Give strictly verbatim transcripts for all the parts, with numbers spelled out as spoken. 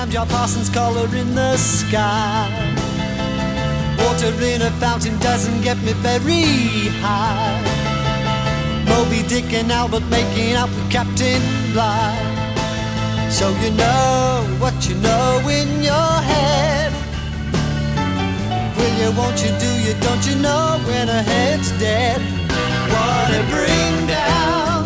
times your Parsons collar in the sky. Water in a fountain doesn't get me very high. Moby Dick and Albert making out with Captain Bligh. So you know what you know in your head. Will you, won't you, do you, don't you know when a head's dead? What a bring down.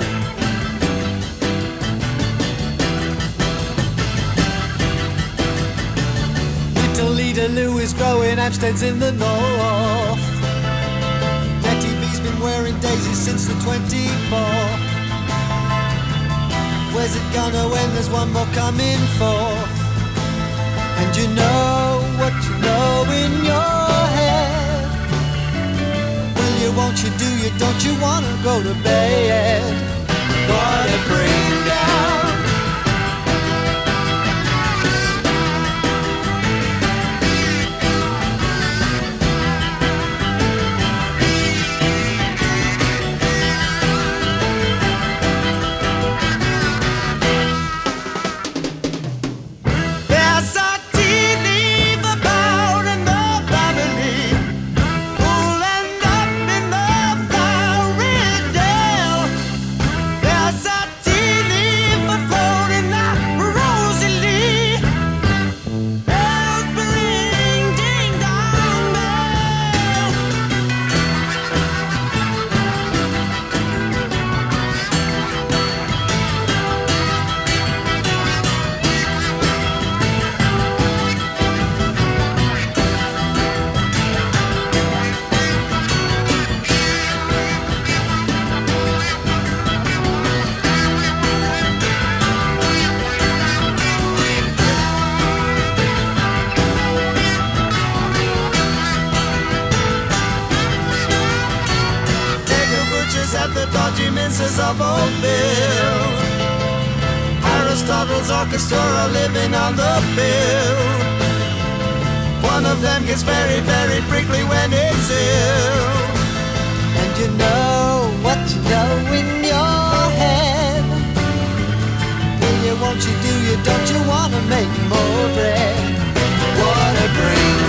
Little Leader Lou is growing Hampsteads in the north. Nettie V's been wearing daisies since the twenty-fourth. Where's it gonna end? There's one more coming forth. And you know what you know in your head. Will you, won't you, do you, don't you wanna go to bed? What a bring down. Of old Bill, Aristotle's orchestra are living on the bill. One of them gets very, very prickly when it's ill. And you know what you know in your head. Will you, won't you, do you, don't you wanna make more bread? What a bring